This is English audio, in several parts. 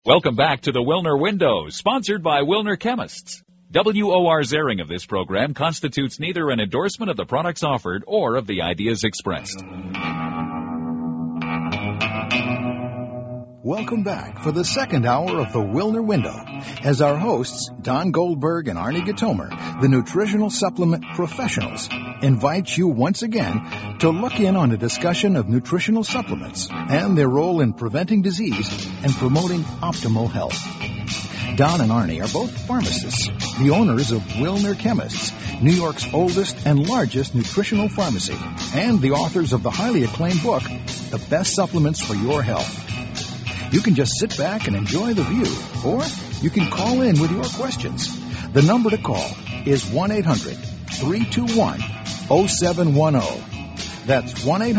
Welcome back to the Wilner Window, sponsored by Wilner Chemists. WOR's airing of this program constitutes neither an endorsement of the products offered or of the ideas expressed. Welcome back for the second hour of the Wilner Window, as our hosts, Don Goldberg and Arnie Gatomer, the nutritional supplement professionals, invite you once again to look in on a discussion of nutritional supplements and their role in preventing disease and promoting optimal health. Don and Arnie are both pharmacists, the owners of Wilner Chemists, New York's oldest and largest nutritional pharmacy, and the authors of the highly acclaimed book, The Best Supplements for Your Health. You can just sit back and enjoy the view, or you can call in with your questions. The number to call is 1-800-321-0710. That's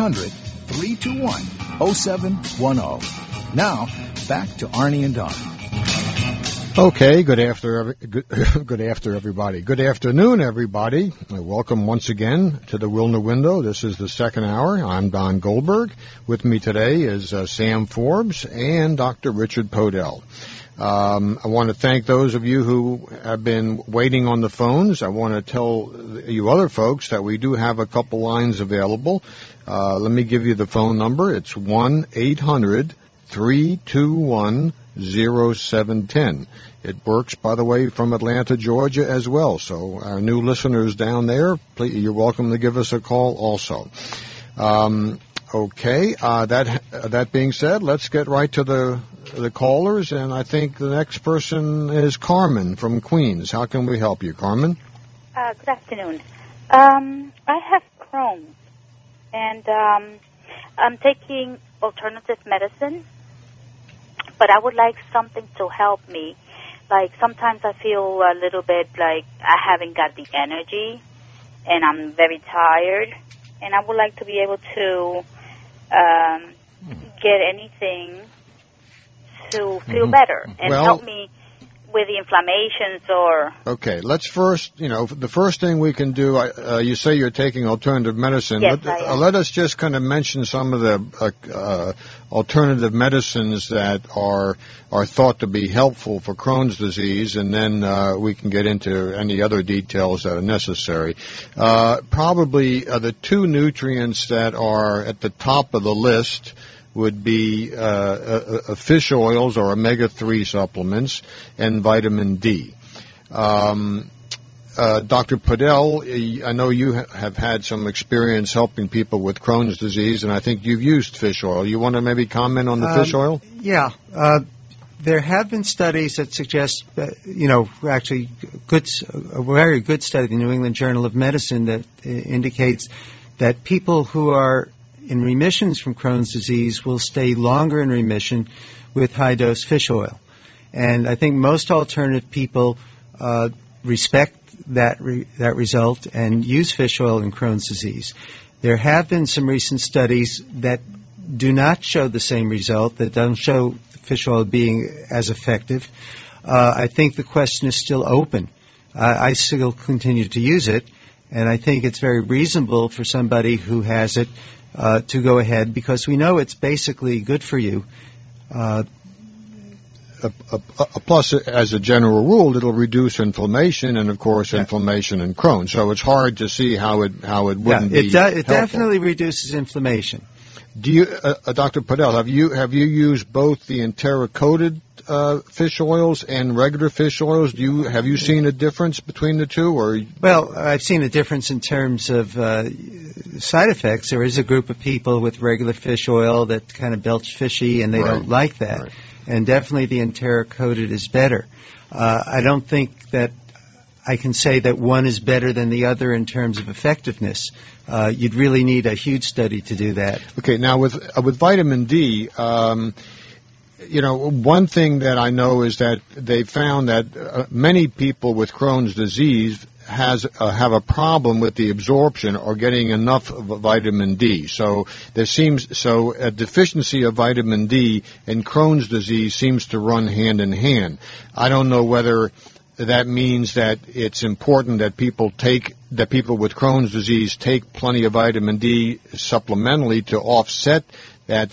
1-800-321-0710. Now, back to Arnie and Don. Okay, good afternoon, everybody. Welcome once again to the Wilner Window. This is the second hour. I'm Don Goldberg. With me today is Sam Forbes and Dr. Richard Podell. I want to thank those of you who have been waiting on the phones. I want to tell you other folks that we do have a couple lines available. Let me give you the phone number. It's 1-800-321-0710. It works, by the way, from Atlanta, Georgia as well. So our new listeners down there, please, you're welcome to give us a call also. That being said, let's get right to the callers. And I think the next person is Carmen from Queens. How can we help you, Carmen? Good afternoon. I have Crohn's, and I'm taking alternative medicine, but I would like something to help me. Like, sometimes I feel a little bit like I haven't got the energy, and I'm very tired, and I would like to be able to get anything to feel better and help me with the inflammations or... Okay, let's first, the first thing we can do, you say you're taking alternative medicine. Yes, let us just kind of mention some of the alternative medicines that are thought to be helpful for Crohn's disease, and then we can get into any other details that are necessary. Probably the two nutrients that are at the top of the list would be fish oils or omega-3 supplements and vitamin D. Dr. Podell, I know you have had some experience helping people with Crohn's disease, and I think you've used fish oil. You want to maybe comment on the fish oil? Yeah. There have been studies that suggest, actually a very good study, the New England Journal of Medicine, that indicates that people who are in remissions from Crohn's disease will stay longer in remission with high-dose fish oil. And I think most alternative people respect that result and use fish oil in Crohn's disease. There have been some recent studies that do not show the same result, that don't show fish oil being as effective. I think the question is still open. I still continue to use it, and I think it's very reasonable for somebody who has it to go ahead, because we know it's basically good for you. Plus, as a general rule, it'll reduce inflammation, and of course, inflammation in Crohn's. So it's hard to see how it wouldn't be helpful. It definitely reduces inflammation. Do you, Dr. Podell, have you used both the Entera-coated fish oils and regular fish oils? Have you seen a difference between the two? Or well, I've seen a difference in terms of side effects. There is a group of people with regular fish oil that kind of belch fishy, and they don't like that. Right. And definitely the Entera-coated is better. I don't think that I can say that one is better than the other in terms of effectiveness. You'd really need a huge study to do that. Okay, now with vitamin D, one thing that I know is that they found that many people with Crohn's disease have a problem with the absorption or getting enough of vitamin D. So a deficiency of vitamin D in Crohn's disease seems to run hand in hand. I don't know whether that means that it's important that people with Crohn's disease take plenty of vitamin D supplementally to offset a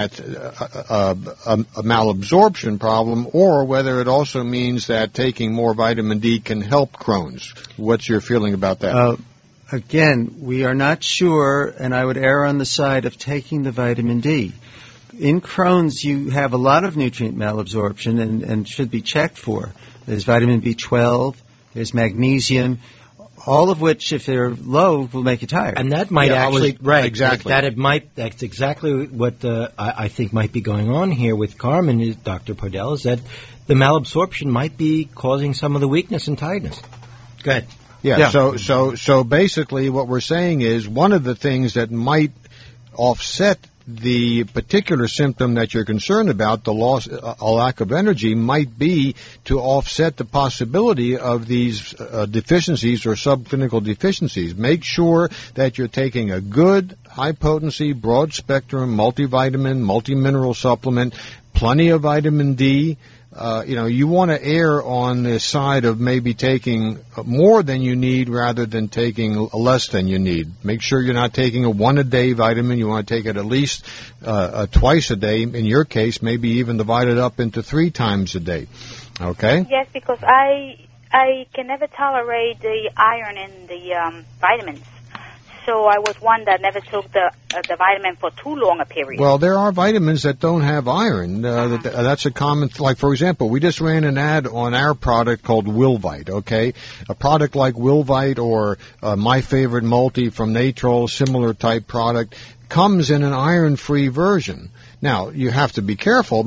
malabsorption problem, or whether it also means that taking more vitamin D can help Crohn's. What's your feeling about that? Again, we are not sure, and I would err on the side of taking the vitamin D. In Crohn's, you have a lot of nutrient malabsorption and should be checked for. There's vitamin B12, there's magnesium, all of which, if they're low, will make you tired. And that might exactly. That's exactly what I think might be going on here with Carmen, Dr. Podell, is that the malabsorption might be causing some of the weakness and tiredness. Go ahead. Yeah. So basically what we're saying is one of the things that might offset the particular symptom that you're concerned about, the loss, a lack of energy, might be to offset the possibility of these deficiencies or subclinical deficiencies. Make sure that you're taking a good, high-potency, broad-spectrum, multivitamin, multimineral supplement, plenty of vitamin D. You want to err on the side of maybe taking more than you need rather than taking less than you need. Make sure you're not taking a one-a-day vitamin. You want to take it at least twice a day. In your case, maybe even divide it up into 3 times a day. Okay? Yes, because I can never tolerate the iron in the vitamins. So I was one that never took the vitamin for too long a period. Well, there are vitamins that don't have iron. That's a common, like, for example, we just ran an ad on our product called Wilvite, okay? A product like Wilvite or My Favorite Multi from Natrol, similar type product, comes in an iron-free version. Now, you have to be careful.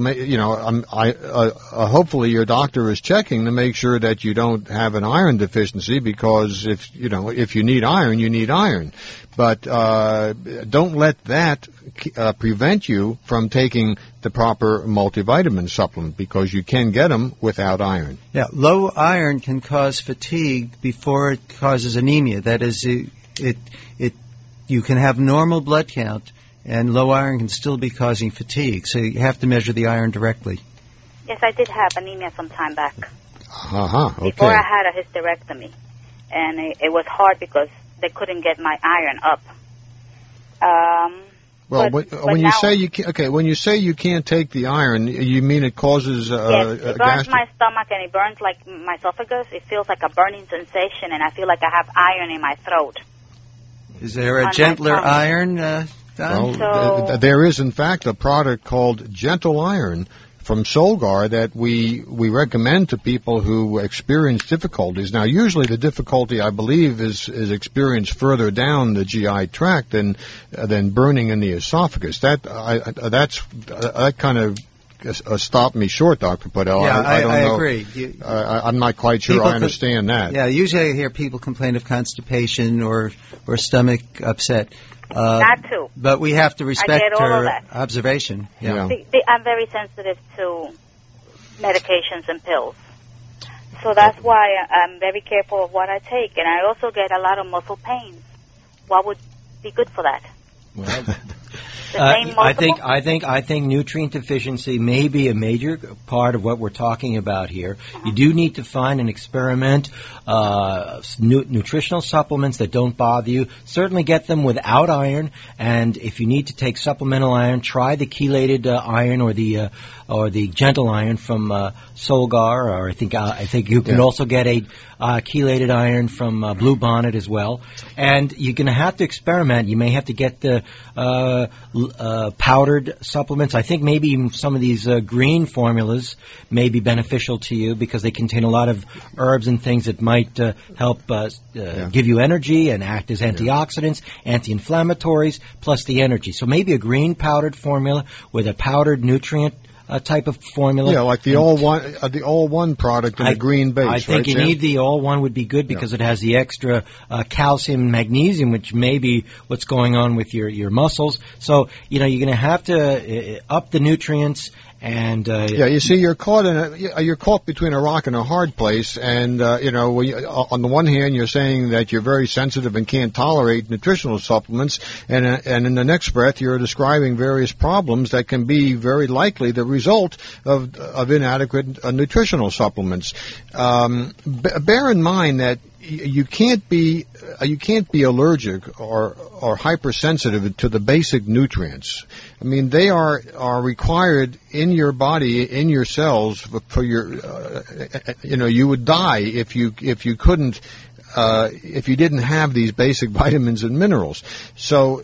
Hopefully your doctor is checking to make sure that you don't have an iron deficiency, because if you need iron, you need iron. But don't let that prevent you from taking the proper multivitamin supplement, because you can get them without iron. Yeah, low iron can cause fatigue before it causes anemia. That is, you can have normal blood count, and low iron can still be causing fatigue. So you have to measure the iron directly. Yes, I did have anemia some time back. Okay. Before I had a hysterectomy. And it was hard because they couldn't get my iron up. When you say you can't take the iron, you mean it causes yes, it burns my stomach and it burns like my esophagus. It feels like a burning sensation, and I feel like I have iron in my throat. Is there a gentler iron? Well, there is, in fact, a product called Gentle Iron from Solgar that we recommend to people who experience difficulties. Now, usually the difficulty, I believe, is experienced further down the GI tract than burning in the esophagus. That kind of stopped me short, Dr. Podell. Yeah, I don't know. agree. I'm not quite sure I understand that. Yeah, usually I hear people complain of constipation or stomach upset. Not to. But we have to respect her observation. Yeah. I'm very sensitive to medications and pills. So that's why I'm very careful of what I take. And I also get a lot of muscle pains. What would be good for that? Well, I think nutrient deficiency may be a major part of what we're talking about here. You do need to find and experiment nutritional supplements that don't bother you. Certainly get them without iron, and if you need to take supplemental iron, try the chelated iron or the gentle iron from Solgar, or I think you can also get a chelated iron from Blue Bonnet as well. And you're going to have to experiment. You may have to get the powdered supplements. I think maybe even some of these green formulas may be beneficial to you because they contain a lot of herbs and things that might help give you energy and act as antioxidants, anti-inflammatories, plus the energy. So maybe a green powdered formula with a powdered nutrient type of formula. Yeah, like the all-one product in the green base. I think you need the all-one would be good because it has the extra calcium and magnesium, which may be what's going on with your muscles. So, you're going to have to up the nutrients. And you see, you're caught between a rock and a hard place, and on the one hand, you're saying that you're very sensitive and can't tolerate nutritional supplements, and in the next breath, you're describing various problems that can be very likely the result of inadequate nutritional supplements. Bear in mind that you can't be allergic or hypersensitive to the basic nutrients. I mean, they are required in your body, in your cells for your you would die if you couldn't if you didn't have these basic vitamins and minerals. So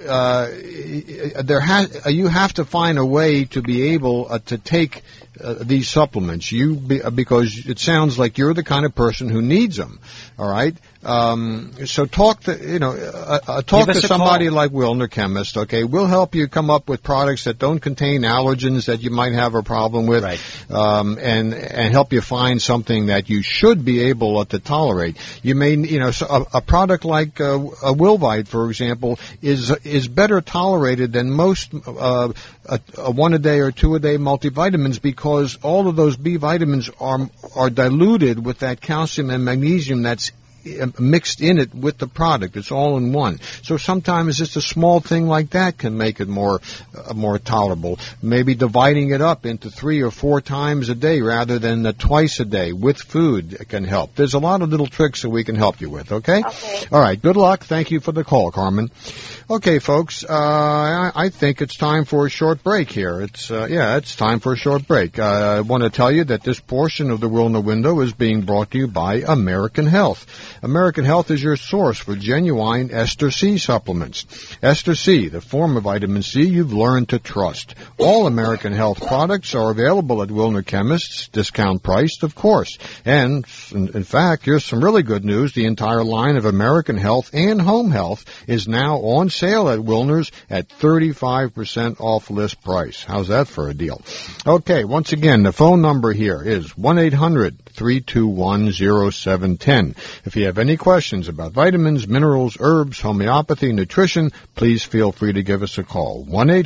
you have to find a way to be able to take these supplements. Because it sounds like you're the kind of person who needs them. All right. So talk to somebody like Wilner Chemist. Okay, we'll help you come up with products that don't contain allergens that you might have a problem with, right. And help you find something that you should be able to tolerate. You may, a product like a Wilvite, for example, is better tolerated than most a 1 a day or 2 a day multivitamins, because all of those B vitamins are diluted with that calcium and magnesium that's mixed in it with the product. It's all in one. So sometimes just a small thing like that can make it more tolerable. Maybe dividing it up into 3 or 4 times a day rather than twice a day with food can help. There's a lot of little tricks that we can help you with, okay? Okay. All right. Good luck. Thank you for the call, Carmen. Okay, folks, I think it's time for a short break here. It's time for a short break. I want to tell you that this portion of the Wilner Window is being brought to you by American Health. American Health is your source for genuine Ester C supplements. Ester C, the form of vitamin C you've learned to trust. All American Health products are available at Wilner Chemists, discount priced, of course. And, in fact, here's some really good news. The entire line of American Health and Home Health is now on sale at Wilner's at 35% off list price. How's that for a deal? Okay, once again, the phone number here is 1-800-321-0710. If you have any questions about vitamins, minerals, herbs, homeopathy, nutrition, please feel free to give us a call.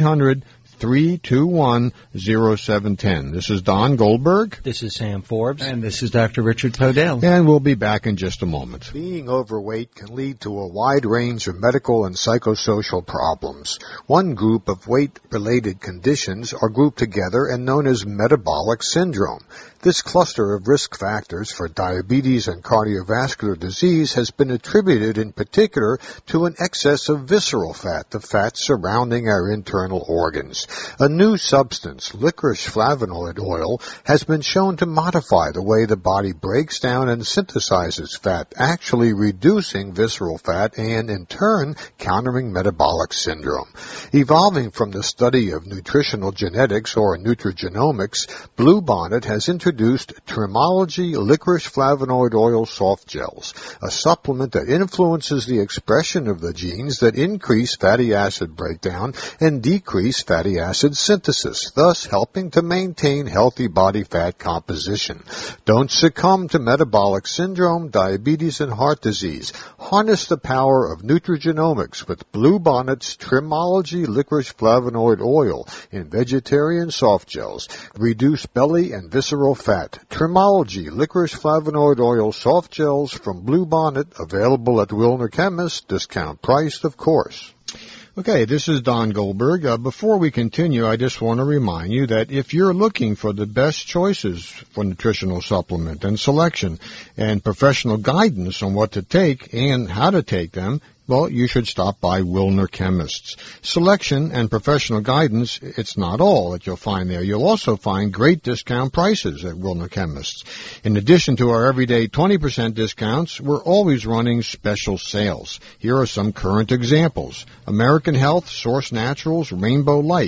1-800-321-0710. This is Don Goldberg. This is Sam Forbes. And this is Dr. Richard Podell. And we'll be back in just a moment. Being overweight can lead to a wide range of medical and psychosocial problems. One group of weight-related conditions are grouped together and known as metabolic syndrome. This cluster of risk factors for diabetes and cardiovascular disease has been attributed in particular to an excess of visceral fat, the fat surrounding our internal organs. A new substance, licorice flavonoid oil, has been shown to modify the way the body breaks down and synthesizes fat, actually reducing visceral fat and, in turn, countering metabolic syndrome. Evolving from the study of nutritional genetics or nutrigenomics, Bluebonnet has introduced Trimology licorice flavonoid oil soft gels, a supplement that influences the expression of the genes that increase fatty acid breakdown and decrease fatty acid synthesis, thus helping to maintain healthy body fat composition. Don't succumb to metabolic syndrome, diabetes, and heart disease. Harness the power of nutrigenomics with Bluebonnet's Trimology licorice flavonoid oil in vegetarian soft gels. Reduce belly and visceral fat. Trimology licorice flavonoid oil soft gels from Bluebonnet, available at Wilner Chemist, discount priced, of course. Okay, this is Don Goldberg. Before we continue, I just want to remind you that if you're looking for the best choices for nutritional supplement and selection and professional guidance on what to take and how to take them, well, you should stop by Wilner Chemists. Selection and professional guidance, it's not all that you'll find there. You'll also find great discount prices at Wilner Chemists. In addition to our everyday 20% discounts, we're always running special sales. Here are some current examples. American Health, Source Naturals, Rainbow Light,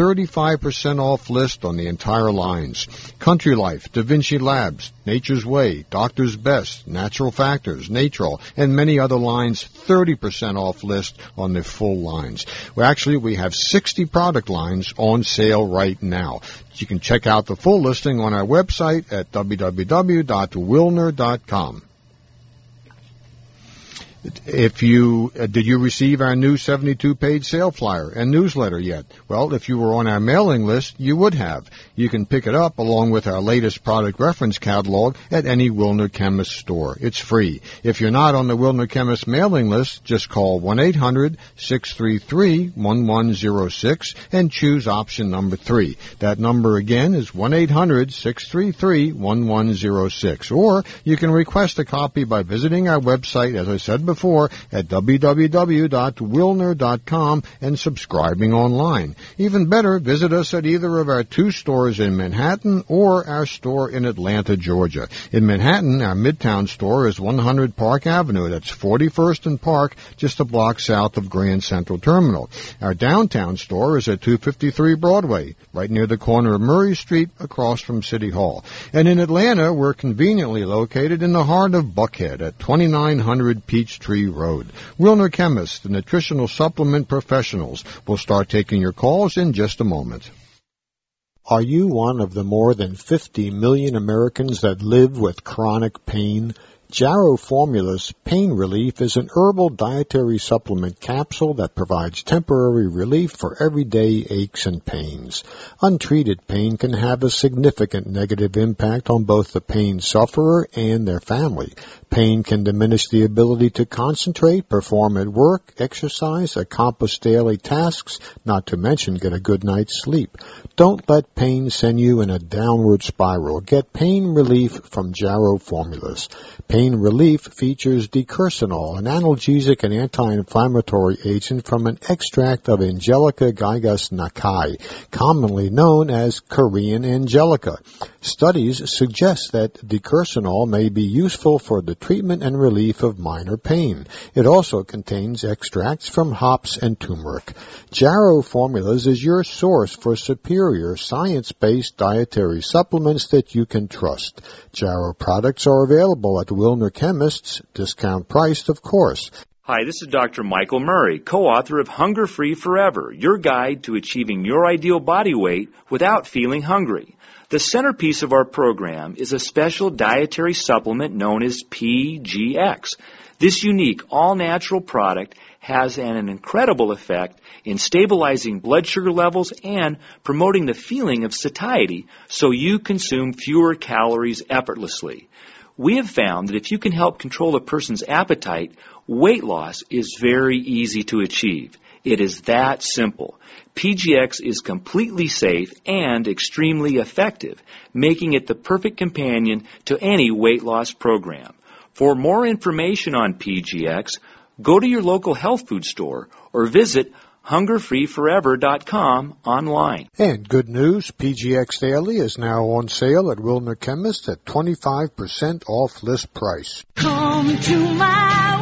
35% off list on the entire lines. Country Life, Da Vinci Labs, Nature's Way, Doctor's Best, Natural Factors, Natrol, and many other lines, 30% off list on the full lines. Well, actually, we have 60 product lines on sale right now. You can check out the full listing on our website at www.wilner.com. If you did you receive our new 72-page sale flyer and newsletter yet? Well, if you were on our mailing list, you would have. You can pick it up along with our latest product reference catalog at any Wilner Chemist store. It's free. If you're not on the Wilner Chemist mailing list, just call 1-800-633-1106 and choose option number 3. That number again is 1-800-633-1106. Or you can request a copy by visiting our website, as I said before, at www.wilner.com and subscribing online. Even better, visit us at either of our 2 stores in Manhattan or our store in Atlanta, Georgia. In Manhattan, our Midtown store is 100 Park Avenue. That's 41st and Park, just a block south of Grand Central Terminal. Our downtown store is at 253 Broadway, right near the corner of Murray Street, across from City Hall. And in Atlanta, we're conveniently located in the heart of Buckhead at 2900 Peachtree Road. Wilner Chemist, the nutritional supplement professionals, will start taking your calls in just a moment. Are you one of the more than 50 million Americans that live with chronic pain? Jarrow Formulas Pain Relief is an herbal dietary supplement capsule that provides temporary relief for everyday aches and pains. Untreated pain can have a significant negative impact on both the pain sufferer and their family. Pain can diminish the ability to concentrate, perform at work, exercise, accomplish daily tasks, not to mention get a good night's sleep. Don't let pain send you in a downward spiral. Get pain relief from Jarrow Formulas. Pain relief features decursinol, an analgesic and anti-inflammatory agent from an extract of Angelica gigas nakai, commonly known as Korean Angelica. Studies suggest that decursinol may be useful for the treatment and relief of minor pain. It also contains extracts from hops and turmeric. Jarrow Formulas is your source for superior science-based dietary supplements that you can trust. Jarrow products are available at Wilner Chemists, discount priced, of course. Hi, this is Dr. Michael Murray, co-author of Hunger Free Forever, your guide to achieving your ideal body weight without feeling hungry. The centerpiece of our program is a special dietary supplement known as PGX. This unique, all-natural product has an incredible effect in stabilizing blood sugar levels and promoting the feeling of satiety so you consume fewer calories effortlessly. We have found that if you can help control a person's appetite, weight loss is very easy to achieve. It is that simple. PGX is completely safe and extremely effective, making it the perfect companion to any weight loss program. For more information on PGX, go to your local health food store or visit hungerfreeforever.com online. And good news, PGX Daily is now on sale at Wilner Chemist at 25% off list price. Come to my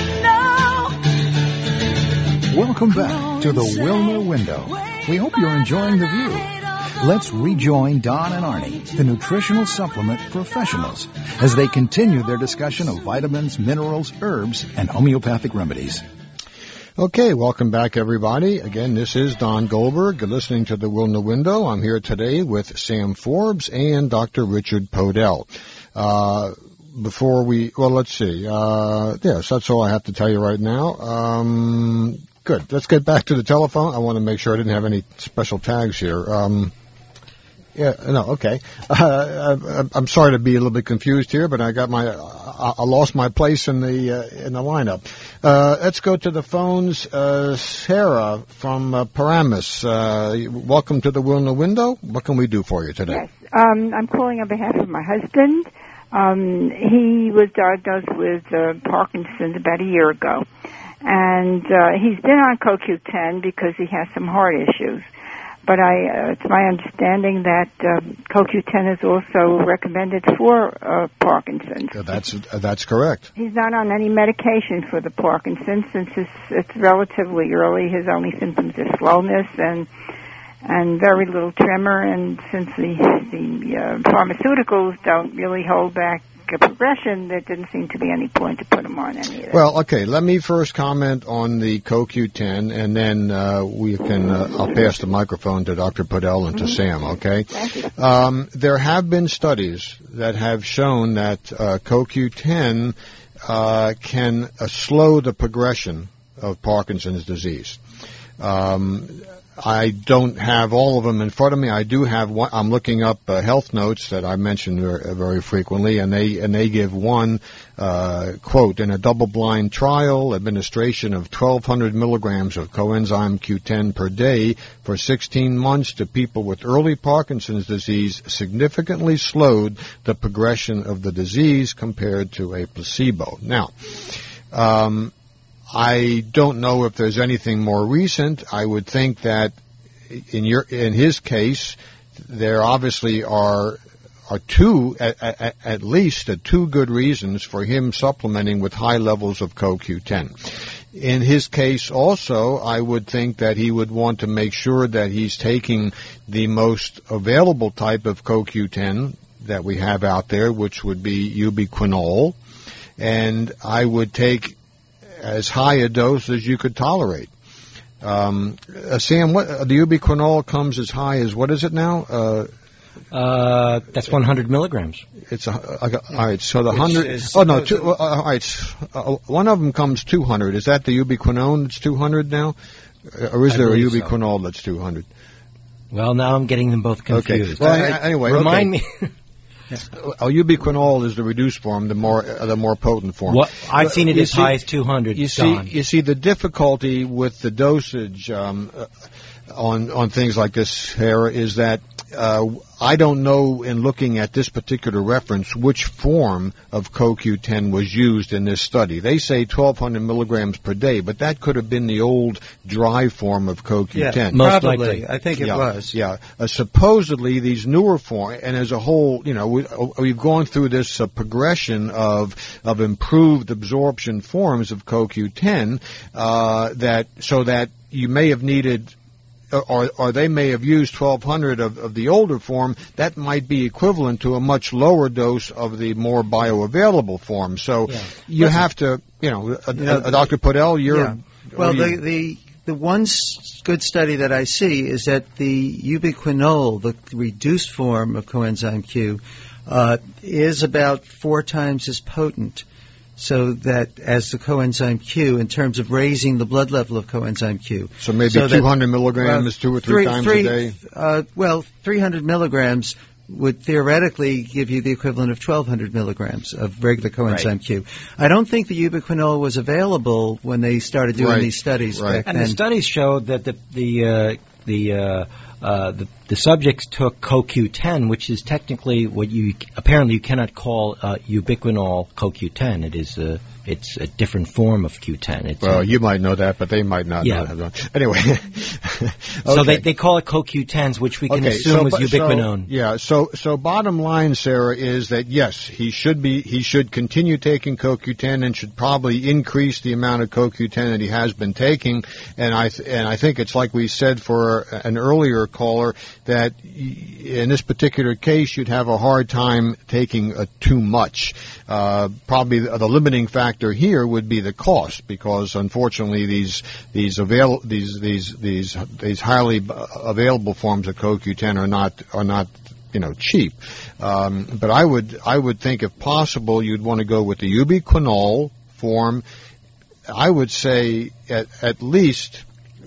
window. Welcome back to the Wilner Window. We hope you're enjoying the view. Let's rejoin Don and Arnie, the nutritional supplement professionals, as they continue their discussion of vitamins, minerals, herbs, and homeopathic remedies. Okay, welcome back, everybody. Again, this is Don Goldberg. You're listening to the Wilner Window. I'm here today with Sam Forbes and Dr. Richard Podell. Let's see. Yes, that's all I have to tell you right now. Good. Let's get back to the telephone. I want to make sure I didn't have any special tags here. Okay. I'm sorry to be a little bit confused here, but I lost my place in the lineup. Let's go to the phones. Sarah from Paramus. Welcome to the Wilner Window. What can we do for you today? Yes. I'm calling on behalf of my husband. He was diagnosed with Parkinson's about a year ago. And he's been on CoQ10 because he has some heart issues. But it's my understanding that CoQ10 is also recommended for Parkinson's. That's correct. He's not on any medication for the Parkinson's since it's relatively early. His only symptoms are slowness and very little tremor. And since the pharmaceuticals don't really hold back a progression, there didn't seem to be any point to put him on any of that. Well, okay, let me first comment on the CoQ10, and then I'll pass the microphone to Dr. Podell and to Sam, okay? Thank you. There have been studies that have shown that CoQ10 can slow the progression of Parkinson's disease. I don't have all of them in front of me. I do have one. I'm looking up health notes that I mention very frequently, and they give one quote: in a double-blind trial, administration of 1,200 milligrams of coenzyme Q10 per day for 16 months to people with early Parkinson's disease significantly slowed the progression of the disease compared to a placebo. Now, I don't know if there's anything more recent. I would think that in his case, there obviously are at least two good reasons for him supplementing with high levels of CoQ10. In his case also, I would think that he would want to make sure that he's taking the most available type of CoQ10 that we have out there, which would be ubiquinol, and I would take as high a dose as you could tolerate. Sam, the ubiquinol comes as high as, what is it now? That's 100 milligrams. It's all right. So the 100. Oh no, all right. One of them comes 200. Is that the ubiquinone that's 200 now, or is there a ubiquinol that's 200? Well, now I'm getting them both confused. Okay. Well, anyway, remind me. Ubiquinol is the reduced form, the more potent form. I've seen it as high as 200. You see, the difficulty with the dosage on things like this, Sarah, is that I don't know, in looking at this particular reference, which form of CoQ10 was used in this study. They say 1,200 milligrams per day, but that could have been the old dry form of CoQ10. Yeah, most probably. likely. I think it was. Yeah. Supposedly, these newer forms, and as a whole, we've gone through this progression of improved absorption forms of CoQ10 so that you may have needed, or they may have used 1,200 of the older form. That might be equivalent to a much lower dose of the more bioavailable form. So you have to, Dr. Podell, Well, the one good study that I see is that the ubiquinol, the reduced form of coenzyme Q, is about 4 times as potent. So that as the coenzyme Q, in terms of raising the blood level of coenzyme Q. So maybe 200 milligrams 2 or 3 times a day? 300 milligrams would theoretically give you the equivalent of 1,200 milligrams of regular coenzyme Q. I don't think the ubiquinol was available when they started doing these studies back then. And the studies showed that the subjects took CoQ10, which is technically what you cannot call ubiquinol CoQ10. It's a different form of Q10. You might know that, but they might not know that. Anyway. So they call it CoQ10s, which we can assume is ubiquinone. So bottom line, Sarah, is that yes, he should continue taking CoQ10 and should probably increase the amount of CoQ10 that he has been taking. And I think it's like we said for an earlier caller, that in this particular case you'd have a hard time taking too much. Probably the limiting factor here would be the cost, because unfortunately these highly available forms of CoQ10 are not cheap. But I would think, if possible, you'd want to go with the ubiquinol form. I would say at least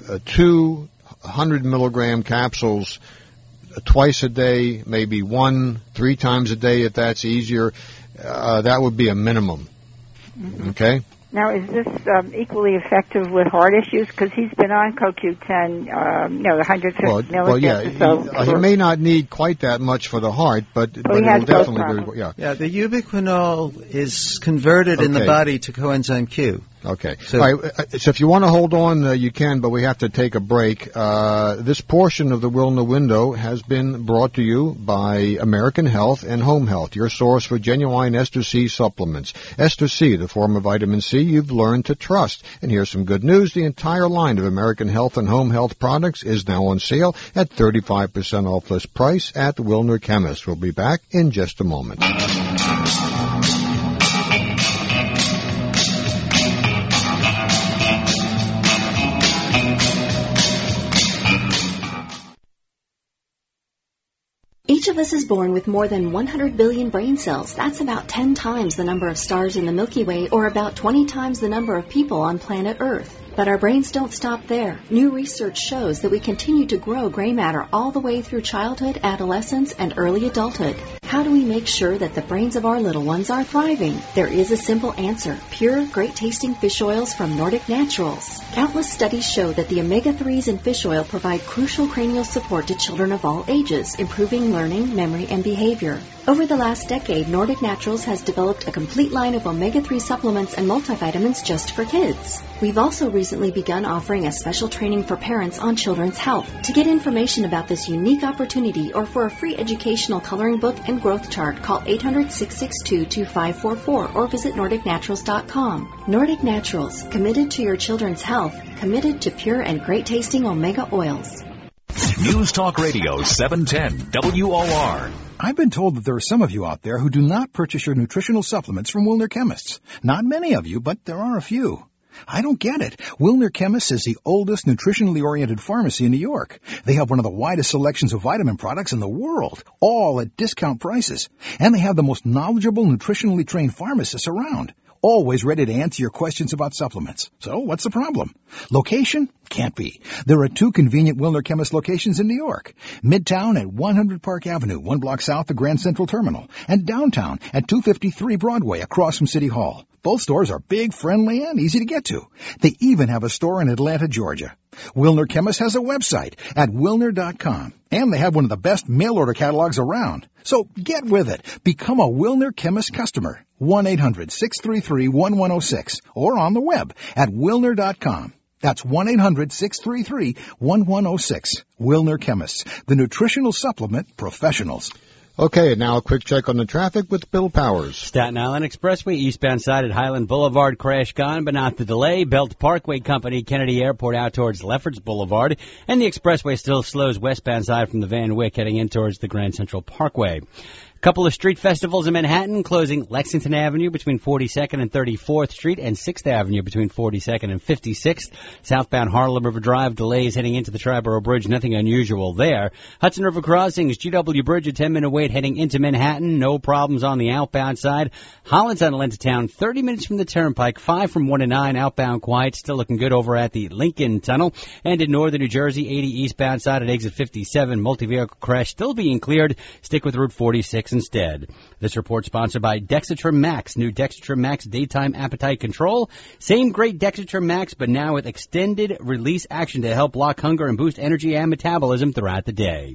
200 milligram capsules twice a day, maybe 3 times a day if that's easier. That would be a minimum. Mm-hmm. Okay? Now, is this equally effective with heart issues? Because he's been on CoQ10, 150 milligrams. He may not need quite that much for the heart, but it will definitely be. Yeah, the ubiquinol is converted in the body to coenzyme Q. Okay. All right. So if you want to hold on, you can, but we have to take a break. This portion of the Wilner Window has been brought to you by American Health and Home Health, your source for genuine Ester C supplements. Ester C, the form of vitamin C you've learned to trust. And here's some good news. The entire line of American Health and Home Health products is now on sale at 35% off list price at Wilner Chemist. We'll be back in just a moment. Each of us is born with more than 100 billion brain cells. That's about 10 times the number of stars in the Milky Way, or about 20 times the number of people on planet Earth. But our brains don't stop there. New research shows that we continue to grow gray matter all the way through childhood, adolescence, and early adulthood. How do we make sure that the brains of our little ones are thriving? There is a simple answer. Pure, great-tasting fish oils from Nordic Naturals. Countless studies show that the omega-3s in fish oil provide crucial cranial support to children of all ages, improving learning, memory, and behavior. Over the last decade, Nordic Naturals has developed a complete line of omega-3 supplements and multivitamins just for kids. We've also recently begun offering a special training for parents on children's health. To get information about this unique opportunity or for a free educational coloring book and growth chart, call 800-662-2544 or visit NordicNaturals.com. Nordic Naturals, committed to your children's health, committed to pure and great-tasting omega oils. News Talk Radio 710 WOR. I've been told that there are some of you out there who do not purchase your nutritional supplements from Wilner Chemists. Not many of you, but there are a few. I don't get it. Wilner Chemists is the oldest nutritionally oriented pharmacy in New York. They have one of the widest selections of vitamin products in the world, all at discount prices. And they have the most knowledgeable nutritionally trained pharmacists around, always ready to answer your questions about supplements. So what's the problem? Location? Can't be. There are 2 convenient Wilner Chemist locations in New York. Midtown at 100 Park Avenue, 1 block south of Grand Central Terminal, and downtown at 253 Broadway across from City Hall. Both stores are big, friendly, and easy to get to. They even have a store in Atlanta, Georgia. Wilner Chemist has a website at wilner.com, and they have one of the best mail-order catalogs around. So get with it. Become a Wilner Chemist customer. 1-800-633-1106 or on the web at wilner.com. That's 1-800-633-1106. Wilner Chemists, the nutritional supplement professionals. Okay, and now a quick check on the traffic with Bill Powers. Staten Island Expressway, eastbound side at Highland Boulevard, crash gone, but not the delay. Belt Parkway Company, Kennedy Airport out towards Lefferts Boulevard. And the expressway still slows westbound side from the Van Wyck heading in towards the Grand Central Parkway. Couple of street festivals in Manhattan, closing Lexington Avenue between 42nd and 34th Street and 6th Avenue between 42nd and 56th. Southbound Harlem River Drive, delays heading into the Triborough Bridge, nothing unusual there. Hudson River Crossings, GW Bridge, a 10-minute wait heading into Manhattan, no problems on the outbound side. Holland Tunnel into town, 30 minutes from the Turnpike, 5 from 1 to 9, outbound quiet, still looking good over at the Lincoln Tunnel. And in northern New Jersey, 80 eastbound side at exit 57, multi-vehicle crash still being cleared. Stick with Route 46 instead. This report sponsored by Dexatrim Max, new Dexatrim Max daytime appetite control. Same great Dexatrim Max, but now with extended release action to help block hunger and boost energy and metabolism throughout the day.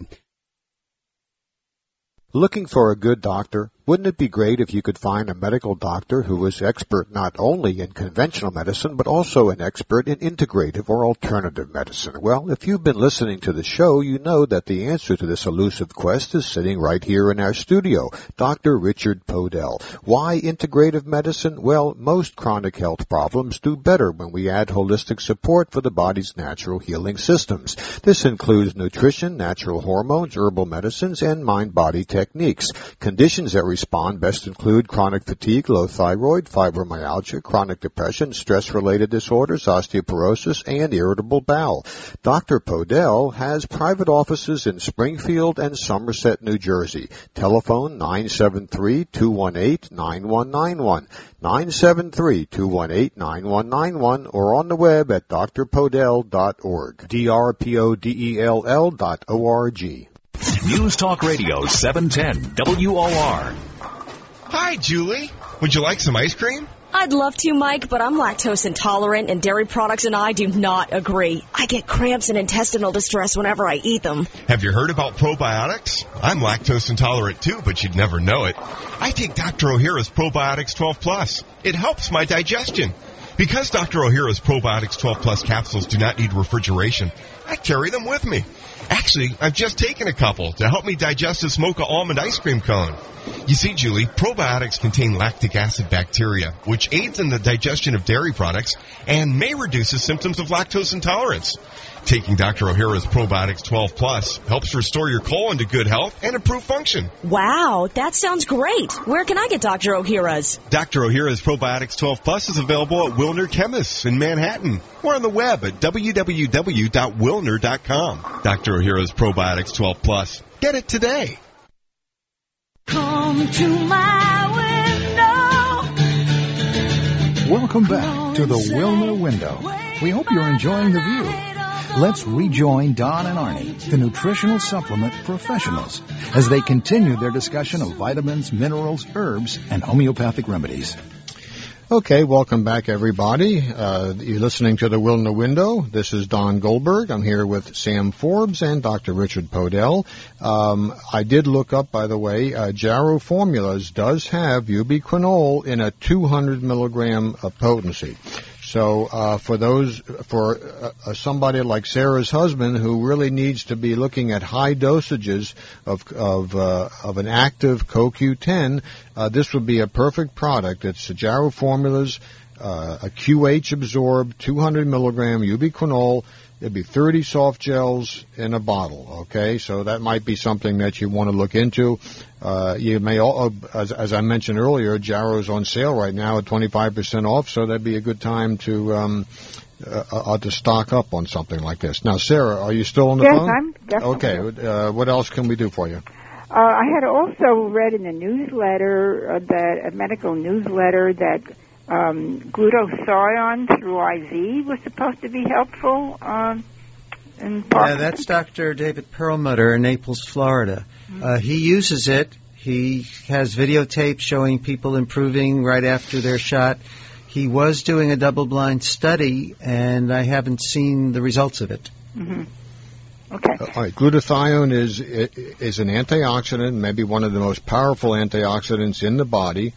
Looking for a good doctor? Wouldn't it be great if you could find a medical doctor who was expert not only in conventional medicine, but also an expert in integrative or alternative medicine? Well, if you've been listening to the show, you know that the answer to this elusive quest is sitting right here in our studio, Dr. Richard Podell. Why integrative medicine? Well, most chronic health problems do better when we add holistic support for the body's natural healing systems. This includes nutrition, natural hormones, herbal medicines, and mind-body techniques. Conditions that respond best include chronic fatigue, low thyroid, fibromyalgia, chronic depression, stress-related disorders, osteoporosis, and irritable bowel. Dr. Podell has private offices in Springfield and Somerset, New Jersey. Telephone 973-218-9191, 973-218-9191, or on the web at drpodell.org, drpodell.org. News Talk Radio 710 WOR. Hi, Julie. Would you like some ice cream? I'd love to, Mike, but I'm lactose intolerant, and dairy products and I do not agree. I get cramps and intestinal distress whenever I eat them. Have you heard about probiotics? I'm lactose intolerant too, but you'd never know it. I take Dr. Ohhira's Probiotics 12 Plus. It helps my digestion. Because Dr. Ohhira's Probiotics 12 Plus capsules do not need refrigeration, I carry them with me. Actually, I've just taken a couple to help me digest this mocha almond ice cream cone. You see, Julie, probiotics contain lactic acid bacteria, which aids in the digestion of dairy products and may reduce the symptoms of lactose intolerance. Taking Dr. Ohhira's Probiotics 12 Plus helps restore your colon to good health and improve function. Wow, that sounds great. Where can I get Dr. Ohhira's? Dr. Ohhira's Probiotics 12 Plus is available at Wilner Chemists in Manhattan or on the web at www.wilner.com. Dr. Ohhira's Probiotics 12 Plus. Get it today. Come to my window. Welcome back to the Wilner Window. We hope you're enjoying the view. Let's rejoin Don and Arnie, the nutritional supplement professionals, as they continue their discussion of vitamins, minerals, herbs, and homeopathic remedies. Okay, welcome back, everybody. You're listening to the Wilner Window. This is Don Goldberg. I'm here with Sam Forbes and Dr. Richard Podell. I did look up, by the way, Jarrow Formulas does have ubiquinol in a 200 milligram potency. So for somebody like Sarah's husband who really needs to be looking at high dosages of an active CoQ10, this would be a perfect product. It's Jarrow Formulas, a QH absorbed 200 milligram ubiquinol. It'd be 30 soft gels in a bottle, okay? So that might be something that you want to look into. You may, as I mentioned earlier, Jarrow's on sale right now at 25% off, so that'd be a good time to stock up on something like this. Now, Sarah, are you still on the phone? Yes, I'm definitely. Okay, what else can we do for you? I had also read in a newsletter, a medical newsletter, that glutathione through IV was supposed to be helpful. Yeah, that's Dr. David Perlmutter in Naples, Florida. He uses it. He has videotapes showing people improving right after their shot. He was doing a double-blind study, and I haven't seen the results of it. Mm-hmm. Okay. All right. Glutathione is an antioxidant, maybe one of the most powerful antioxidants in the body.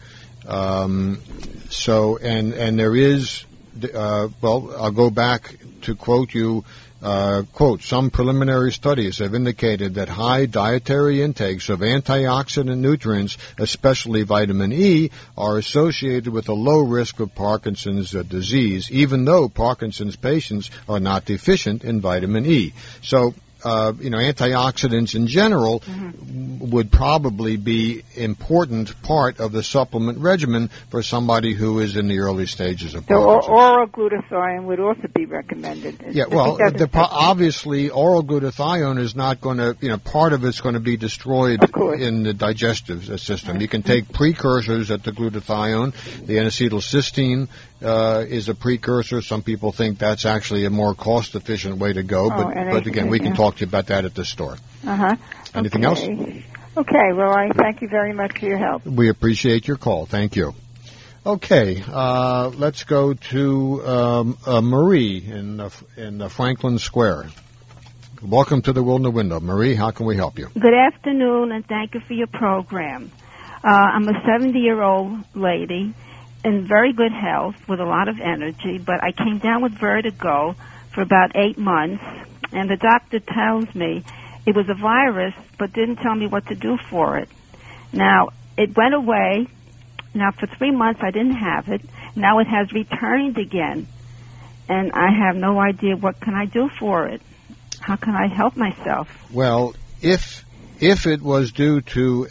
So there is, I'll go back to quote you, quote, some preliminary studies have indicated that high dietary intakes of antioxidant nutrients, especially vitamin E, are associated with a low risk of Parkinson's disease, even though Parkinson's patients are not deficient in vitamin E. So, antioxidants in general would probably be important part of the supplement regimen for somebody who is in the early stages of Parkinson's. So oral glutathione would also be recommended. Yeah, well, obviously oral glutathione is not going to, part of it's going to be destroyed in the digestive system. You can take precursors at the glutathione. The N-acetylcysteine is a precursor. Some people think that's actually a more cost-efficient way to go, but again, we can talk to you about that at the store. Anything else? Okay, well, I thank you very much for your help. We appreciate your call. Thank you. Okay, let's go to Marie in Franklin Square. Welcome to the Wilner Window. Marie, how can we help you? Good afternoon, and thank you for your program. I'm a 70-year-old lady in very good health with a lot of energy, but I came down with vertigo for about 8 months, and the doctor tells me it was a virus, but didn't tell me what to do for it. Now, it went away. Now, for 3 months, I didn't have it. Now it has returned again, and I have no idea what can I do for it. How can I help myself? Well, if it was due to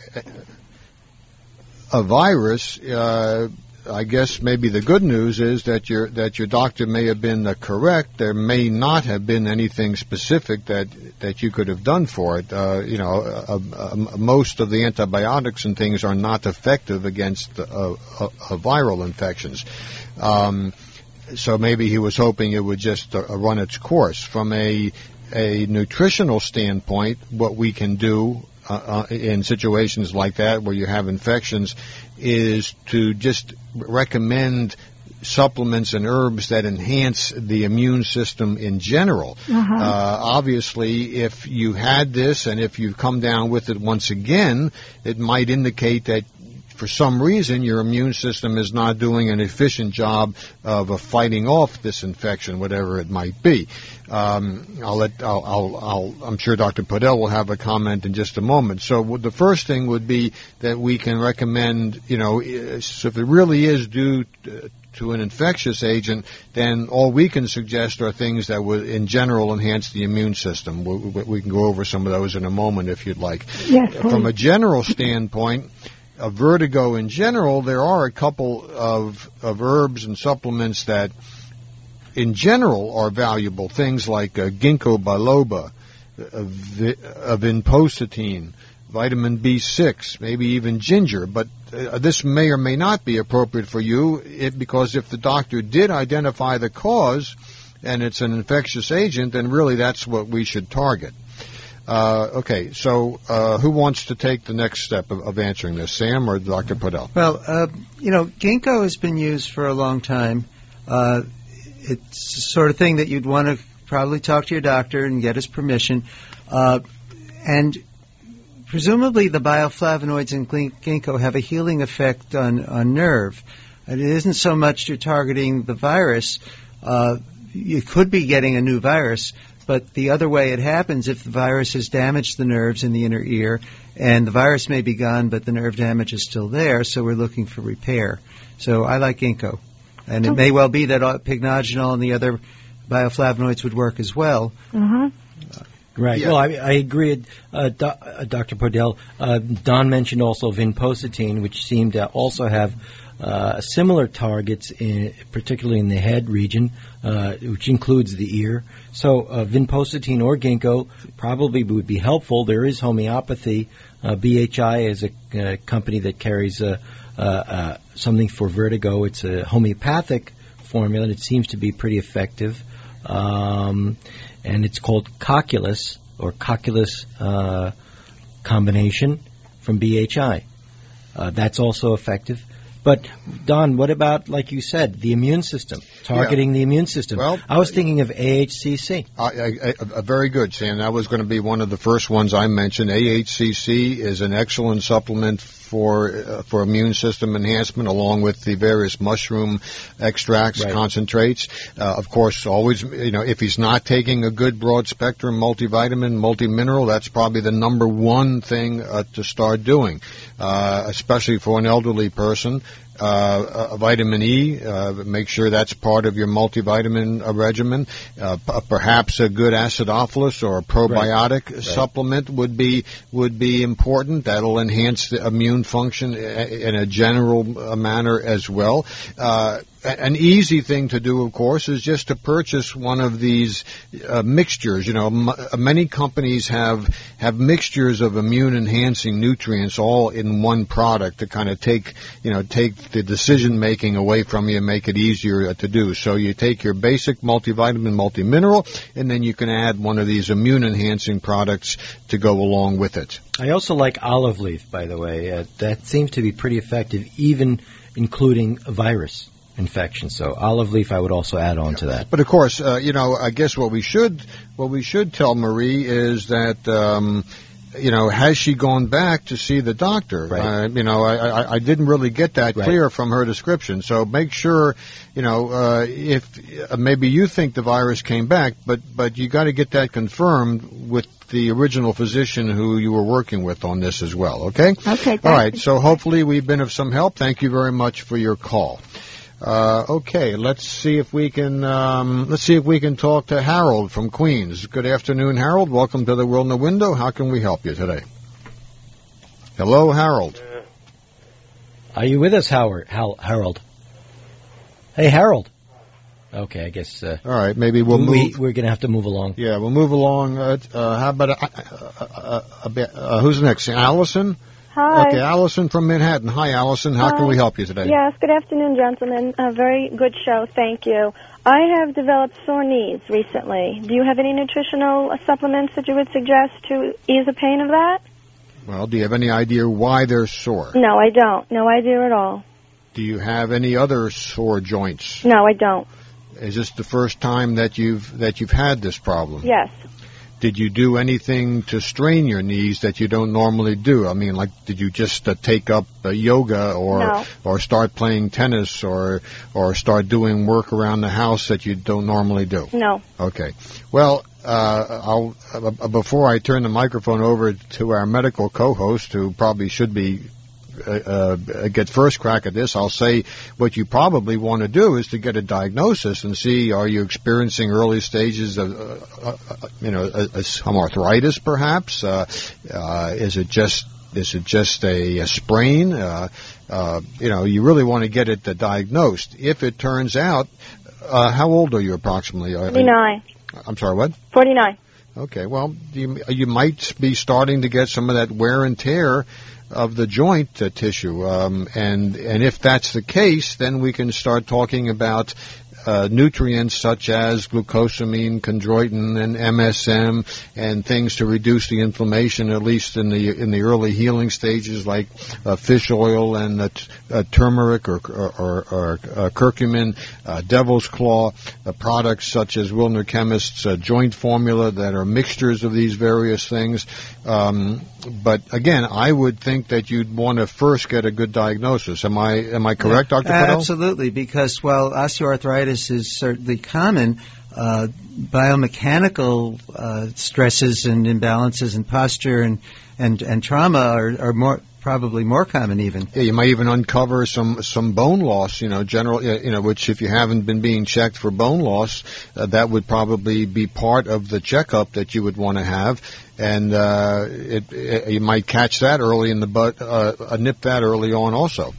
a virus, I guess maybe the good news is that your doctor may have been correct. There may not have been anything specific that you could have done for it. Most of the antibiotics and things are not effective against viral infections. So maybe he was hoping it would just run its course. From a nutritional standpoint, what we can do in situations like that where you have infections is to just recommend supplements and herbs that enhance the immune system in general. Obviously, if you had this and if you come down with it once again, it might indicate that for some reason your immune system is not doing an efficient job of fighting off this infection, whatever it might be. I'm sure Dr. Podell will have a comment in just a moment. So the first thing would be that we can recommend, so if it really is due to an infectious agent, then all we can suggest are things that would, in general, enhance the immune system. We can go over some of those in a moment if you'd like. Yes, from a general standpoint, vertigo in general, there are a couple of herbs and supplements that in general are valuable. Things like ginkgo biloba, vinpocetine, vitamin B6, maybe even ginger. But this may or may not be appropriate for you because if the doctor did identify the cause and it's an infectious agent, then really that's what we should target. Okay, so who wants to take the next step of answering this, Sam or Dr. Podell? Well, ginkgo has been used for a long time. It's the sort of thing that you'd want to probably talk to your doctor and get his permission. And presumably the bioflavonoids in ginkgo have a healing effect on nerve. And it isn't so much you're targeting the virus. You could be getting a new virus, but the other way it happens, if the virus has damaged the nerves in the inner ear, and the virus may be gone, but the nerve damage is still there, so we're looking for repair. So I like ginkgo. And it may well be that pycnogenol and the other bioflavonoids would work as well. Mm-hmm. Right. Yeah. Well, I agree, Dr. Podell. Don mentioned also vinpocetine, which seemed to also have similar targets, particularly in the head region, which includes the ear. So vinpocetine or ginkgo probably would be helpful. There is homeopathy. BHI is a company that carries something for vertigo. It's a homeopathic formula, and it seems to be pretty effective. And it's called Cocculus, or Cocculus combination from BHI. That's also effective. But, Don, what about, like you said, the immune system, targeting the immune system? Well, I was thinking of AHCC. Very good, Sam. That was going to be one of the first ones I mentioned. AHCC is an excellent supplement for immune system enhancement, along with the various mushroom extracts, concentrates. Of course, always, if he's not taking a good broad-spectrum multivitamin, multimineral, that's probably the number one thing to start doing, especially for an elderly person. Vitamin E, make sure that's part of your multivitamin regimen. Perhaps a good acidophilus or a probiotic supplement would be important. That'll enhance the immune function in a general manner as well. An easy thing to do, of course, is just to purchase one of these mixtures. Many companies have mixtures of immune-enhancing nutrients all in one product to kind of take the decision-making away from you and make it easier to do. So you take your basic multivitamin, multimineral, and then you can add one of these immune-enhancing products to go along with it. I also like olive leaf, by the way. That seems to be pretty effective, even including a virus infection. So olive leaf I would also add on to that. But of course, I guess what we should tell Marie is that has she gone back to see the doctor? Right. I didn't really get that clear from her description. So make sure, if maybe you think the virus came back, but you got to get that confirmed with the original physician who you were working with on this as well. Okay. Okay. All right. So hopefully we've been of some help. Thank you very much for your call. Okay, let's see if we can talk to Harold from Queens. Good afternoon, Harold. Welcome to the World in the Window. How can we help you today? Hello, Harold. Are you with us, Harold? Hey, Harold. Okay, I guess. All right, maybe we'll move. We're going to have to move along. Yeah, we'll move along. How about who's next? Allison. Hi. Okay, Allison from Manhattan. Hi, Allison. How can we help you today? Yes, good afternoon, gentlemen. A very good show. Thank you. I have developed sore knees recently. Do you have any nutritional supplements that you would suggest to ease the pain of that? Well, do you have any idea why they're sore? No, I don't. No idea at all. Do you have any other sore joints? No, I don't. Is this the first time that you've had this problem? Yes. Did you do anything to strain your knees that you don't normally do? I mean, like, did you just take up yoga or start playing tennis or start doing work around the house that you don't normally do? No. Okay. Well, I'll before I turn the microphone over to our medical co-host, who probably should be get first crack at this, I'll say what you probably want to do is to get a diagnosis and see, are you experiencing early stages of some arthritis perhaps? Is it just a sprain? You really want to get it diagnosed. If it turns out, how old are you approximately? 49. I'm sorry, what? 49. Okay. Well, you might be starting to get some of that wear and tear of the joint tissue, and if that's the case, then we can start talking about nutrients such as glucosamine, chondroitin, and MSM, and things to reduce the inflammation, at least in the early healing stages, like fish oil and turmeric or curcumin, devil's claw, products such as Wilner Chemist's joint formula that are mixtures of these various things. But again, I would think that you'd want to first get a good diagnosis. Am I correct, Dr. Patel? Absolutely, because while osteoarthritis is certainly common, biomechanical stresses and imbalances in posture and trauma are probably more common even. Yeah, you might even uncover some bone loss, which if you haven't been being checked for bone loss, that would probably be part of the checkup that you would want to have. And you might catch that early in the butt, nip that early on also.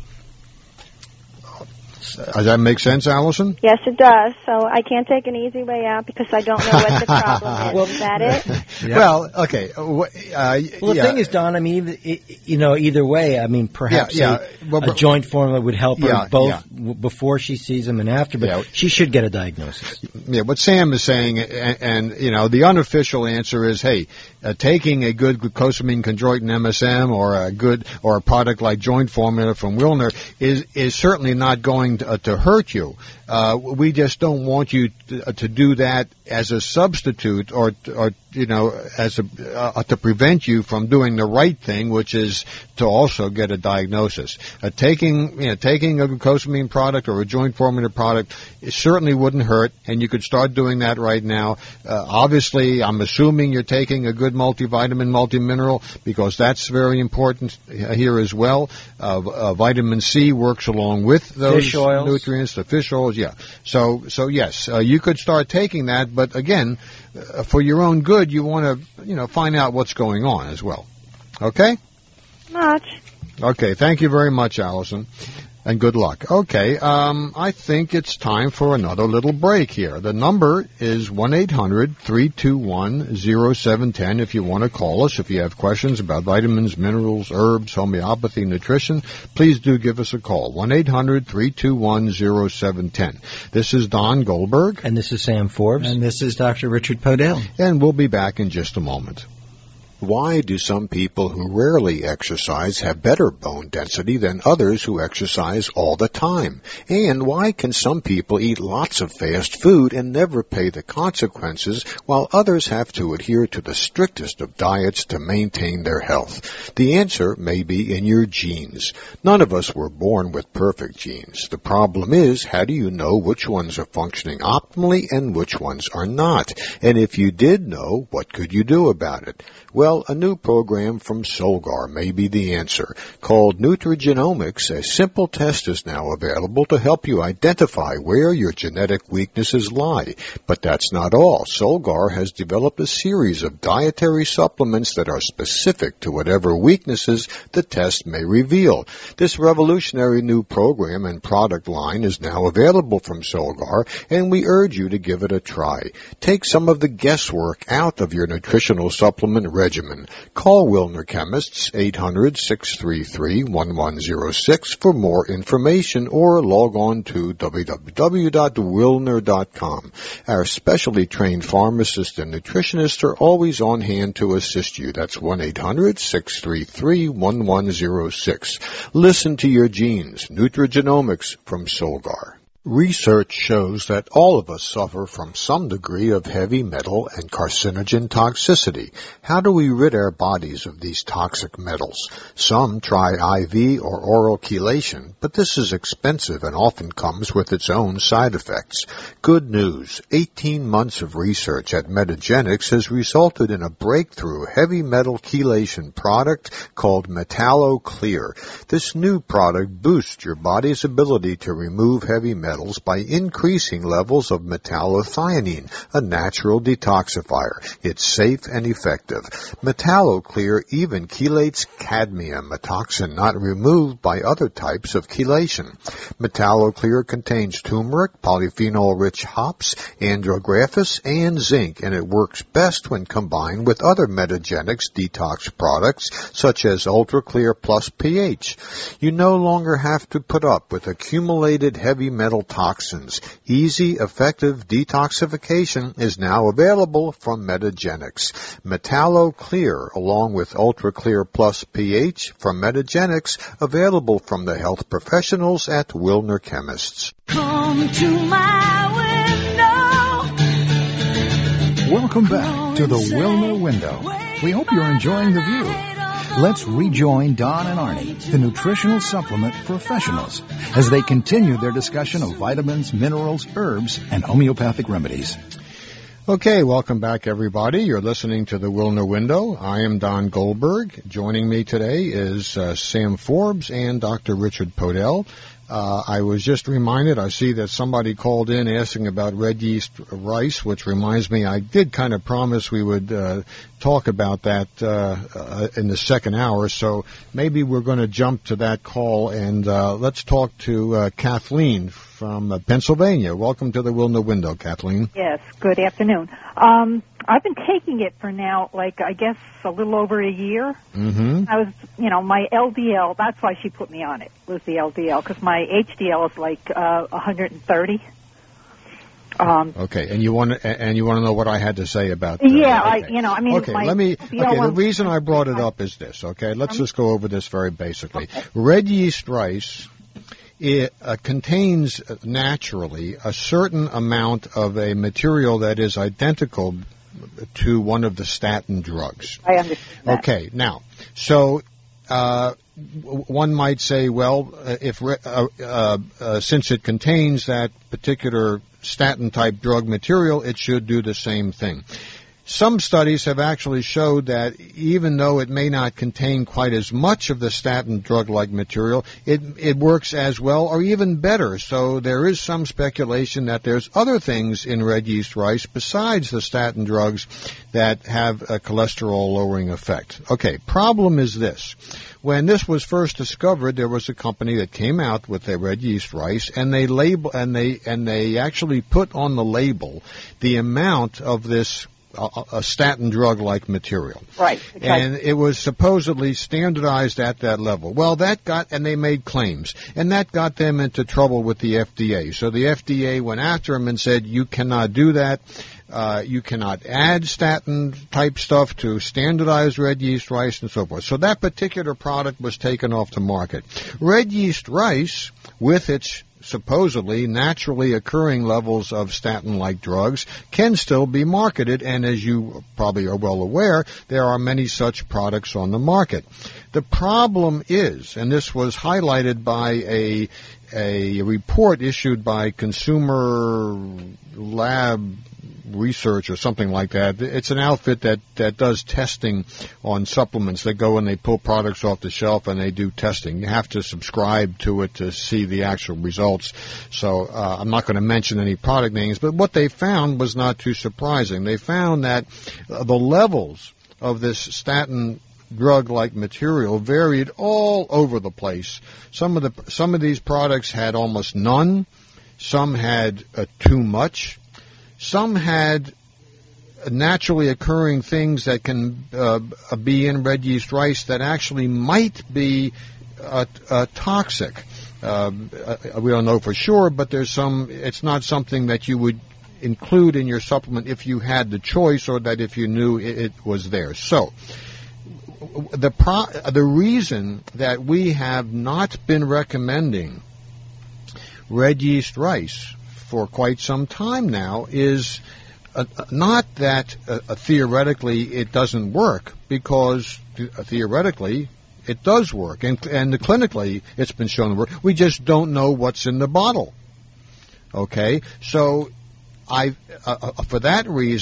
Does that make sense, Allison? Yes, it does. So I can't take an easy way out because I don't know what the problem is. Is that it? Yeah. Well, okay. The thing is, Don, I mean, either way, I mean, perhaps a joint formula would help her both before she sees him and after, but she should get a diagnosis. Yeah, what Sam is saying, and the unofficial answer is, hey, taking a good glucosamine, chondroitin, MSM, or a product like joint formula from Wilner is certainly not going to hurt you. We just don't want you to do that as a substitute or to prevent you from doing the right thing, which is to also get a diagnosis. Taking a glucosamine product or a joint formula product, it certainly wouldn't hurt, and you could start doing that right now. Obviously, I'm assuming you're taking a good multivitamin, multimineral, because that's very important here as well. Vitamin C works along with those nutrients, the fish oils. Yeah. So yes, you could start taking that, but again, for your own good, you want to, find out what's going on as well. Okay? Much. Okay, thank you very much, Allison. And good luck. Okay, I think it's time for another little break here. The number is 1-800-321-0710 if you want to call us. If you have questions about vitamins, minerals, herbs, homeopathy, nutrition, please do give us a call. 1-800-321-0710. This is Don Goldberg. And this is Sam Forbes. And this is Dr. Richard Podell. And we'll be back in just a moment. Why do some people who rarely exercise have better bone density than others who exercise all the time? And why can some people eat lots of fast food and never pay the consequences, while others have to adhere to the strictest of diets to maintain their health? The answer may be in your genes. None of us were born with perfect genes. The problem is, how do you know which ones are functioning optimally and which ones are not? And if you did know, what could you do about it? Well, a new program from Solgar may be the answer. Called Nutrigenomics, a simple test is now available to help you identify where your genetic weaknesses lie. But that's not all. Solgar has developed a series of dietary supplements that are specific to whatever weaknesses the test may reveal. This revolutionary new program and product line is now available from Solgar, and we urge you to give it a try. Take some of the guesswork out of your nutritional supplement regimen. Call Wilner Chemists 800-633-1106 for more information, or log on to www.wilner.com. Our specially trained pharmacists and nutritionists are always on hand to assist you. That's 1-800-633-1106. Listen to your genes. Nutrigenomics from Solgar. Research shows that all of us suffer from some degree of heavy metal and carcinogen toxicity. How do we rid our bodies of these toxic metals? Some try IV or oral chelation, but this is expensive and often comes with its own side effects. Good news, 18 months of research at Metagenics has resulted in a breakthrough heavy metal chelation product called Metallo Clear. This new product boosts your body's ability to remove heavy metals metals by increasing levels of metallothionein, a natural detoxifier. It's safe and effective. MetalloClear even chelates cadmium, a toxin not removed by other types of chelation. MetalloClear contains turmeric, polyphenol-rich hops, andrographis, and zinc, and it works best when combined with other Metagenics detox products such as UltraClear Plus pH. You no longer have to put up with accumulated heavy metal toxins. Easy, effective detoxification is now available from Metagenics. MetalloClear, along with UltraClear Plus pH from Metagenics, available from the health professionals at Wilner Chemists. Come to my window. Welcome back to the Wilner Window. We hope you're enjoying the view. Let's rejoin Don and Arnie, the nutritional supplement professionals, as they continue their discussion of vitamins, minerals, herbs, and homeopathic remedies. Okay, welcome back, everybody. You're listening to the Wilner Window. I am Don Goldberg. Joining me today is Sam Forbes and Dr. Richard Podell. I was just reminded, I see that somebody called in asking about red yeast rice, which reminds me I did kind of promise we would talk about that in the second hour, so maybe we're going to jump to that call, and let's talk to Kathleen from Pennsylvania. Welcome to the Wilner Window, Kathleen. Yes, good afternoon. I've been taking it for now, I guess, a little over a year. Mm-hmm. I was, my LDL, that's why she put me on it, was the LDL, because my HDL is 130. Okay, and you want to know what I had to say about that? Yeah, okay. Okay, the reason I brought it up is this, okay? Let's just go over this very basically. Okay. Red yeast rice, it contains naturally a certain amount of a material that is identical to one of the statin drugs. I understand that. Okay, now, so one might say, well, since it contains that particular statin-type drug material, it should do the same thing. Some studies have actually showed that even though it may not contain quite as much of the statin drug-like material, it works as well or even better. So there is some speculation that there's other things in red yeast rice besides the statin drugs that have a cholesterol-lowering effect. Okay, problem is this. When this was first discovered, there was a company that came out with a red yeast rice, and they actually put on the label the amount of this a statin drug-like material. Right. And it was supposedly standardized at that level. Well, and they made claims, and that got them into trouble with the FDA. So the FDA went after them and said, you cannot do that. You cannot add statin-type stuff to standardized red yeast rice and so forth. So that particular product was taken off the market. Red yeast rice, with its supposedly naturally occurring levels of statin-like drugs, can still be marketed, and as you probably are well aware, there are many such products on the market. The problem is, and this was highlighted by a report issued by Consumer Lab Research or something like that. It's an outfit that does testing on supplements. They go and they pull products off the shelf and they do testing. You have to subscribe to it to see the actual results. So I'm not going to mention any product names, but what they found was not too surprising. They found that the levels of this statin drug-like material varied all over the place. Some of these products had almost none. Some had too much. Some had naturally occurring things that can be in red yeast rice that actually might be toxic. We don't know for sure, but it's not something that you would include in your supplement if you had the choice or that if you knew it was there. So the reason that we have not been recommending red yeast rice for quite some time now is not that theoretically it doesn't work, because theoretically it does work, and clinically it's been shown to work. We just don't know what's in the bottle. Okay, so for that reason,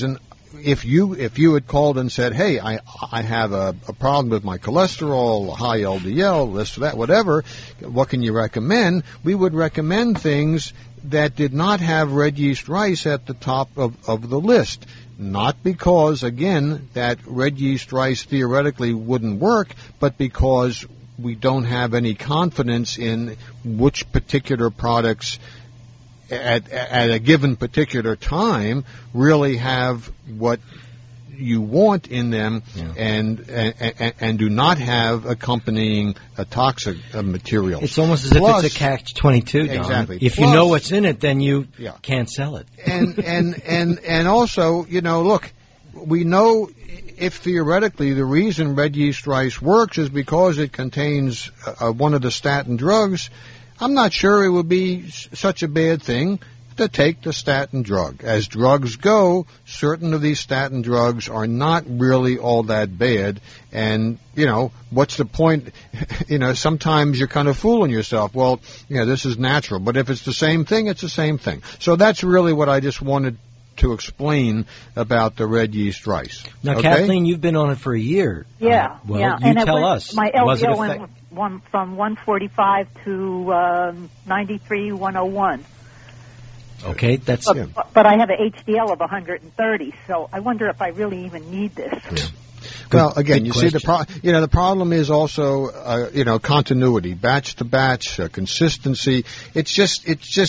if you had called and said, hey, I have a problem with my cholesterol, high LDL, this, that, whatever, what can you recommend? We would recommend things that did not have red yeast rice at the top of the list. Not because, again, that red yeast rice theoretically wouldn't work, but because we don't have any confidence in which particular products at a given particular time really have what you want in them, and do not have accompanying a toxic material. It's almost as if it's a catch-22, Don. Exactly. If you know what's in it, then you can't sell it. And also, look, we know if theoretically the reason red yeast rice works is because it contains one of the statin drugs, I'm not sure it would be such a bad thing to take the statin drug. As drugs go, certain of these statin drugs are not really all that bad. And, what's the point? Sometimes you're kind of fooling yourself. Well, this is natural. But if it's the same thing, it's the same thing. So that's really what I just wanted to explain about the red yeast rice. Now, okay? Kathleen, you've been on it for a year. Yeah. Well, yeah. you tell us. My LDL went from 145 to 93, 101. Okay, that's... But I have an HDL of 130, so I wonder if I really even need this. Yeah. Well, again, you see the problem is also continuity, batch to batch, consistency. It's just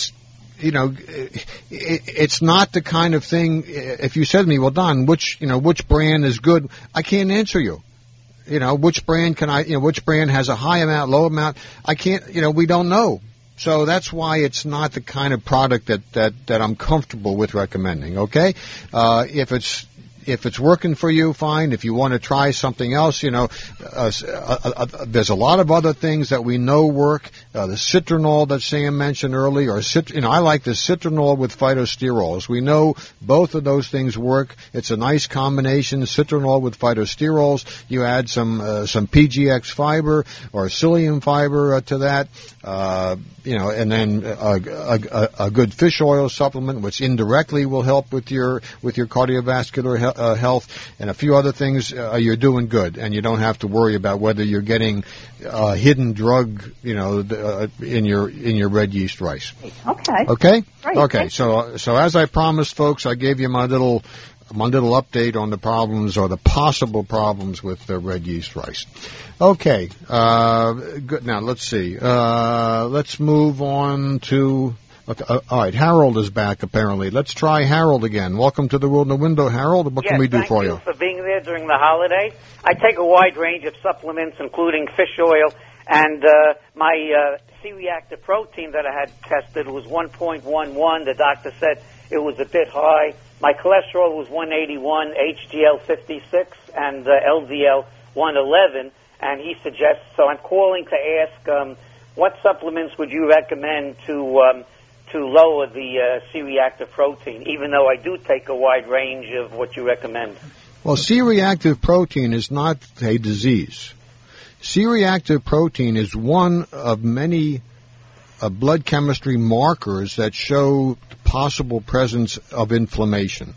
it's not the kind of thing. If you said to me, well, Don, which brand is good? I can't answer you. Which brand which brand has a high amount, low amount? I can't. We don't know. So that's why it's not the kind of product that I'm comfortable with recommending. Okay, if it's working for you, fine. If you want to try something else, there's a lot of other things that we know work. The citronol that Sam mentioned earlier, I like the citronol with phytosterols. We know both of those things work. It's a nice combination, citronol with phytosterols. You add some PGX fiber or psyllium fiber to that, and then a good fish oil supplement, which indirectly will help with your cardiovascular health, and a few other things. You're doing good, and you don't have to worry about whether you're getting hidden drug, in your red yeast rice. Okay. Okay. Right. Okay. So as I promised, folks, I gave you my little update on the problems or the possible problems with the red yeast rice. Okay. Good. Now let's see. Let's move on to. Okay, all right, Harold is back, apparently. Let's try Harold again. Welcome to the World in the Window, Harold. What can we do for you? Thank you for being there during the holiday. I take a wide range of supplements, including fish oil, and my C-reactive protein that I had tested was 1.11. The doctor said it was a bit high. My cholesterol was 181, HDL 56, and LDL 111, and he suggests, so I'm calling to ask what supplements would you recommend to lower the C-reactive protein, even though I do take a wide range of what you recommend? Well, C-reactive protein is not a disease. C-reactive protein is one of many blood chemistry markers that show possible presence of inflammation.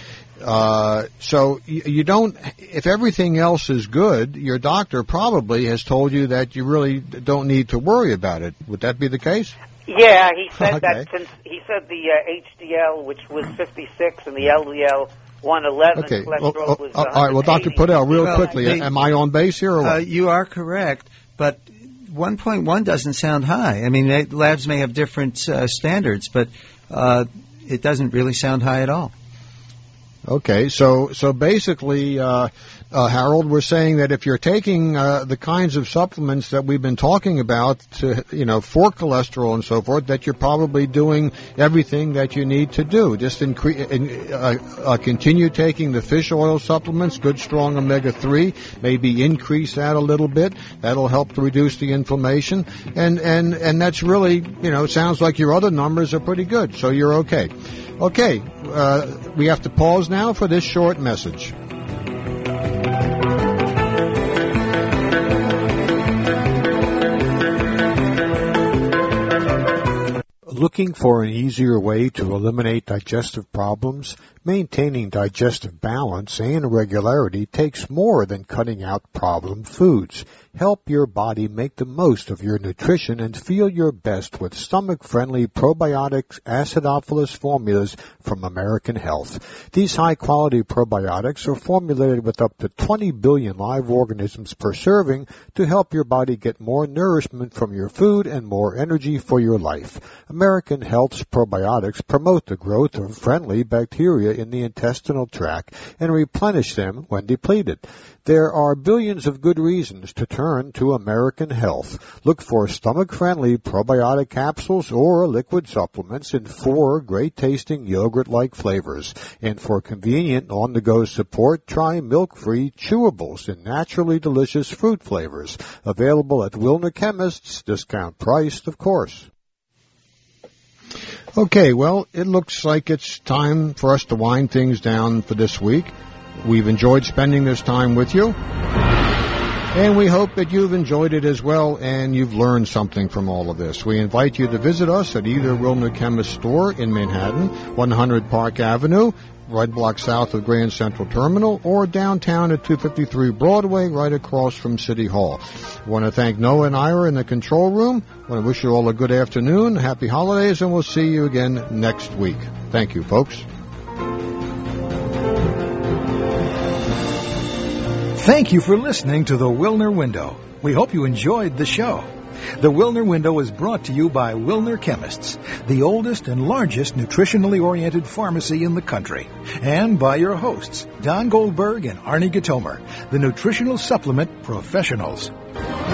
So you don't, if everything else is good, your doctor probably has told you that you really don't need to worry about it. Would that be the case? Yeah, he said Okay. that since he said the HDL, which was 56, and the LDL 111, Okay. cholesterol was All right. Well, Dr. Podell, real quickly, the- am I on base here or what? You are correct, but 1.1 doesn't sound high. I mean, labs may have different standards, but it doesn't really sound high at all. Okay, so basically, Harold, we're saying that if you're taking the kinds of supplements that we've been talking about, for cholesterol and so forth, that you're probably doing everything that you need to do. Just continue taking the fish oil supplements, good strong omega-3, maybe increase that a little bit. That'll help to reduce the inflammation, and that's really, it sounds like your other numbers are pretty good, so you're okay. Okay, we have to pause now for this short message. Looking for an easier way to eliminate digestive problems? Maintaining digestive balance and regularity takes more than cutting out problem foods. Help your body make the most of your nutrition and feel your best with stomach-friendly probiotics acidophilus formulas from American Health. These high-quality probiotics are formulated with up to 20 billion live organisms per serving to help your body get more nourishment from your food and more energy for your life. American Health's probiotics promote the growth of friendly bacteria in the intestinal tract and replenish them when depleted. There are billions of good reasons to turn to American Health. Look for stomach-friendly probiotic capsules or liquid supplements in 4 great-tasting yogurt-like flavors. And for convenient on-the-go support, try milk-free chewables in naturally delicious fruit flavors. Available at Wilner Chemists, discount priced, of course. Okay, well, it looks like it's time for us to wind things down for this week. We've enjoyed spending this time with you, and we hope that you've enjoyed it as well and you've learned something from all of this. We invite you to visit us at either Wilner Chemist store in Manhattan, 100 Park Avenue, right block south of Grand Central Terminal, or downtown at 253 Broadway, right across from City Hall. I want to thank Noah and Ira in the control room. I want to wish you all a good afternoon, happy holidays, and we'll see you again next week. Thank you, folks. Thank you for listening to The Wilner Window. We hope you enjoyed the show. The Wilner Window is brought to you by Wilner Chemists, the oldest and largest nutritionally oriented pharmacy in the country, and by your hosts, Don Goldberg and Arnie Gatomer, the nutritional supplement professionals.